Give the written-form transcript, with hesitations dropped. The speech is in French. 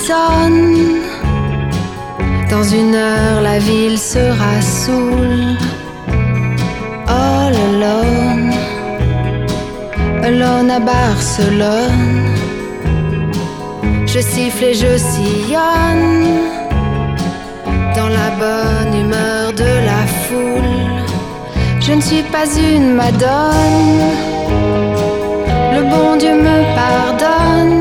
sonne. Dans une heure, la ville sera saoule. All alone, alone à Barcelone. Je siffle et je sillonne dans la bonne humeur de la foule. Je ne suis pas une madone, le bon Dieu me pardonne.